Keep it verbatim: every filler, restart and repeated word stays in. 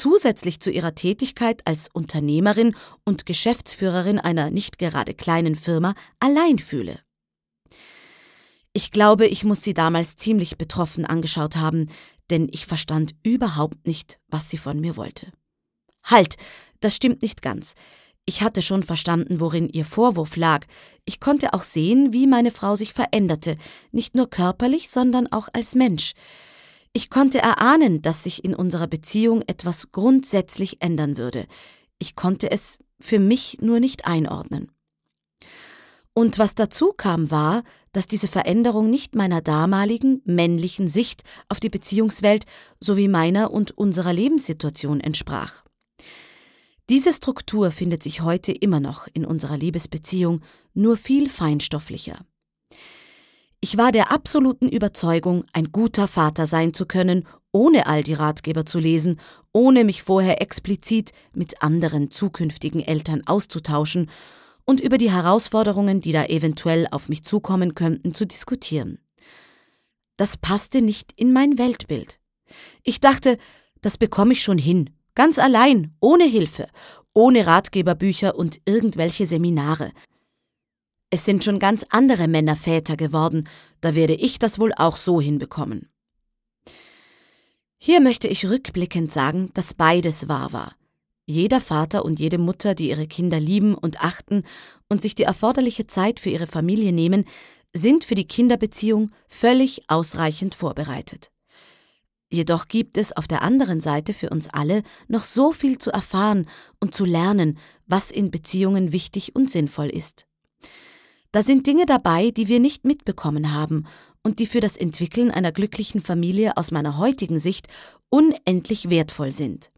zusätzlich zu ihrer Tätigkeit als Unternehmerin und Geschäftsführerin einer nicht gerade kleinen Firma allein fühle. Ich glaube, ich muss sie damals ziemlich betroffen angeschaut haben, denn ich verstand überhaupt nicht, was sie von mir wollte. Halt, das stimmt nicht ganz. Ich hatte schon verstanden, worin ihr Vorwurf lag. Ich konnte auch sehen, wie meine Frau sich veränderte, nicht nur körperlich, sondern auch als Mensch. Ich konnte erahnen, dass sich in unserer Beziehung etwas grundsätzlich ändern würde. Ich konnte es für mich nur nicht einordnen. Und was dazu kam, war, dass diese Veränderung nicht meiner damaligen männlichen Sicht auf die Beziehungswelt sowie meiner und unserer Lebenssituation entsprach. Diese Struktur findet sich heute immer noch in unserer Liebesbeziehung, nur viel feinstofflicher. Ich war der absoluten Überzeugung, ein guter Vater sein zu können, ohne all die Ratgeber zu lesen, ohne mich vorher explizit mit anderen zukünftigen Eltern auszutauschen und über die Herausforderungen, die da eventuell auf mich zukommen könnten, zu diskutieren. Das passte nicht in mein Weltbild. Ich dachte, das bekomme ich schon hin, ganz allein, ohne Hilfe, ohne Ratgeberbücher und irgendwelche Seminare. Es sind schon ganz andere Männer Väter geworden, da werde ich das wohl auch so hinbekommen. Hier möchte ich rückblickend sagen, dass beides wahr war. Jeder Vater und jede Mutter, die ihre Kinder lieben und achten und sich die erforderliche Zeit für ihre Familie nehmen, sind für die Kinderbeziehung völlig ausreichend vorbereitet. Jedoch gibt es auf der anderen Seite für uns alle noch so viel zu erfahren und zu lernen, was in Beziehungen wichtig und sinnvoll ist. Da sind Dinge dabei, die wir nicht mitbekommen haben und die für das Entwickeln einer glücklichen Familie aus meiner heutigen Sicht unendlich wertvoll sind.